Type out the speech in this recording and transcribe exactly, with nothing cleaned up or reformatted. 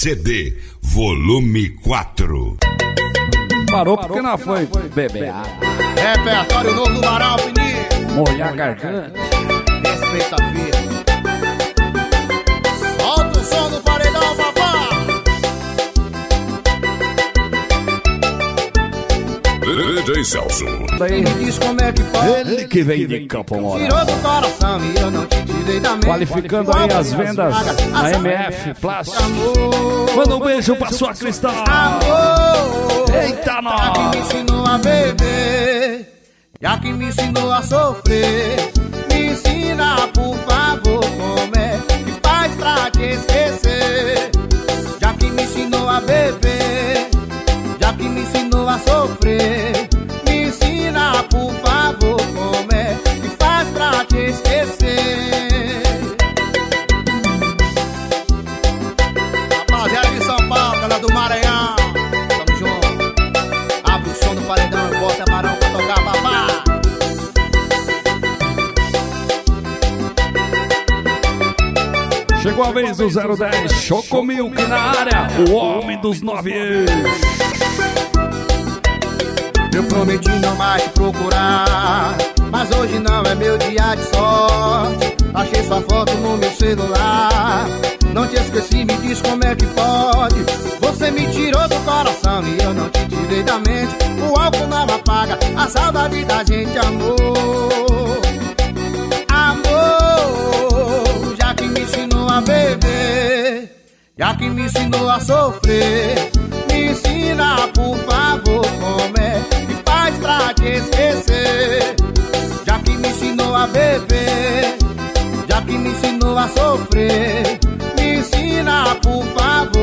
C D, volume quatro. Parou porque não foi beber água. Repertório novo do Varal, menino. Molhar a garganta. Respeita a vida. Solta o som do paredão, papá. D J Celso. Daí, Me diz como é que pode. ele que vem de Campo Mourão. Tirou do coração e eu não te tirei da mente. Qualificando aí as vendas na M F Plástico. Amor, Manda um beijo pra sua Cristal. amor. Eita, Já que nós. me ensinou a beber, já que me ensinou a sofrer, me ensina, por favor, como é que faz pra te esquecer. Já que me ensinou a beber, já que me ensinou a sofrer, me ensina, por favor, como é que faz pra te esquecer. Rapaziada de São Paulo, galera do Maranhão, tamo junto. Abre o som do paredão e bota Barão pra tocar, papá. Chegou a vez do zero dez, Chocomilk na área, o homem dos nove eixos. Eu prometi não mais te procurar, mas hoje não é meu dia de sorte. Achei sua foto no meu celular, não te esqueci, me diz como é que pode. Você me tirou do coração e eu não te tirei da mente. O álcool não apaga a saudade da gente, amor. Amor, já que me ensinou a beber, já que me ensinou a sofrer, me ensina, por favor, como é que faz pra te esquecer. Já que me ensinou a beber, já que me ensinou a sofrer, me ensina, por favor,